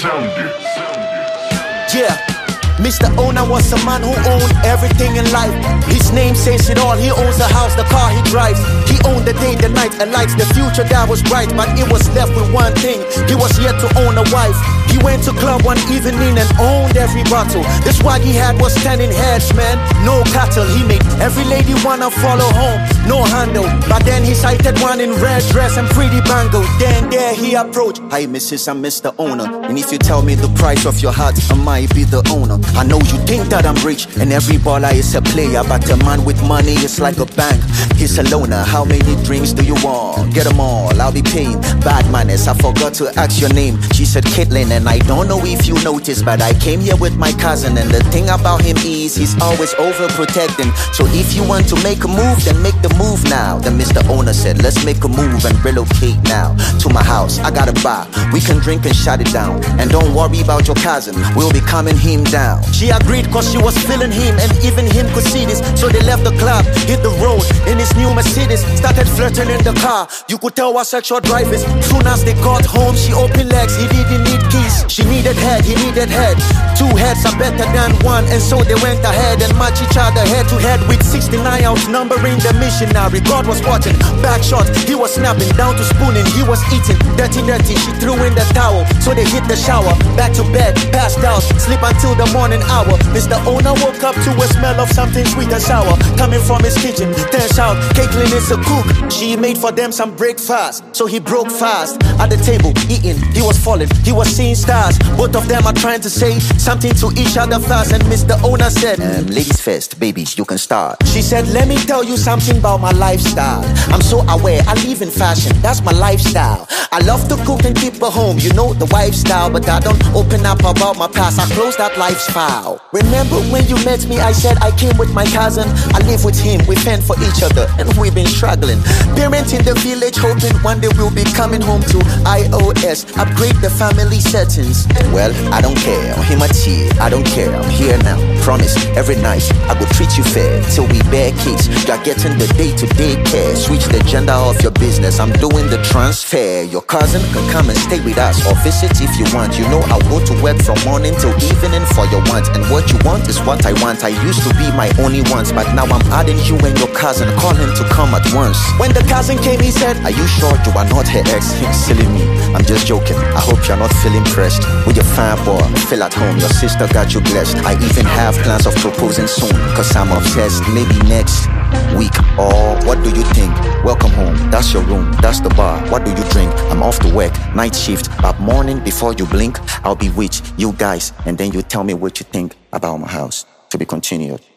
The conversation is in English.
Yeah, Mr. Owner was a man who owned everything in life. His name says it all. He owns the house, the car he drives. He owned the day, the night, and lights. The future that was bright, but it was left with one thing. He was yet to own a wife. He went to club one evening and owned every bottle. The swag he had was standing heads, man. No cattle. He made every lady wanna follow home. No handle, but then he sighted one in red dress and pretty bangle. Then there he approached. Hi, Mrs. I'm Mr. Owner, and if you tell me the price of your heart, I might be the owner. I know you think that I'm rich, and every baller is a player, but a man with money is like a bank. He's a loner. How many drinks do you want? Get them all, I'll be paying. Bad manners, I forgot to ask your name. She said Caitlin, and I don't know if you noticed, but I came here with my cousin, and the thing about him is he's always overprotecting. So if you want to make a move, then make the move now. Then Mr. Owner said, let's make a move and relocate now to my house. I got a bar, we can drink and shut it down. And don't worry about your cousin, we'll be calming him down. She agreed cause she was feeling him, and even him could see this. So they left the club, hit the road in his new Mercedes, started flirting in the car. You could tell what sexual drive is. Soon as they got home, she opened legs, he didn't need keys. She needed head, he needed head. Two heads are better than one, and so they went ahead and matched each other head to head with 69 outnumbering the missionary. God was watching, back shot, he was snapping, down to spooning, he was eating. Dirty, she threw in the towel, so they hit the shower. Back to bed, passed out, sleep until the morning hour. Mr. Owner woke up to a smell of something sweet and sour coming from his kitchen. Turns out Caitlin is a cook. She made for them some breakfast, so he broke fast at the table, eating. He was falling, he was seeing stars. Both of them are trying to say something to each other fast, and Mr. Owner said, ladies first, babies, you can start. She said, let me tell you something about my lifestyle. I'm so aware, I live in fashion, that's my lifestyle. I love to cook and keep a home, you know the wife style, but I don't open up about my past, I close that life's file. Remember when you met me, I said I came with my cousin. I live with him, we fend for each other, and we've been struggling. Parents in the village hoping one day we'll be coming home to iOS, upgrade the family settings. Well, I don't care, I'm him at here, I don't care, I'm here now. Promise, every night I go treat you fair till we bear kids. You're getting the day-to-day care. Switch the gender of your business, I'm doing the transfer. Your cousin can come and stay with us, or visit if you want. You know I'll go to work from morning till evening for your want, and what you want is what I want. I used to be my only ones, but now I'm adding you and your cousin. Call him to come at once. When the cousin came, he said, are you sure you are not her ex? Silly me, I'm just joking. I hope you're not feeling pressed with your fine boy. Feel at home, your sister got you blessed. I even have plans of proposing soon, cause I'm obsessed. Maybe next week, or what do you think? Welcome home, that's your room, that's the bar. What do you drink? I'm off to work, night shift, but morning before you blink, I'll be with you guys, and then you tell me what you think about my house. To be continued.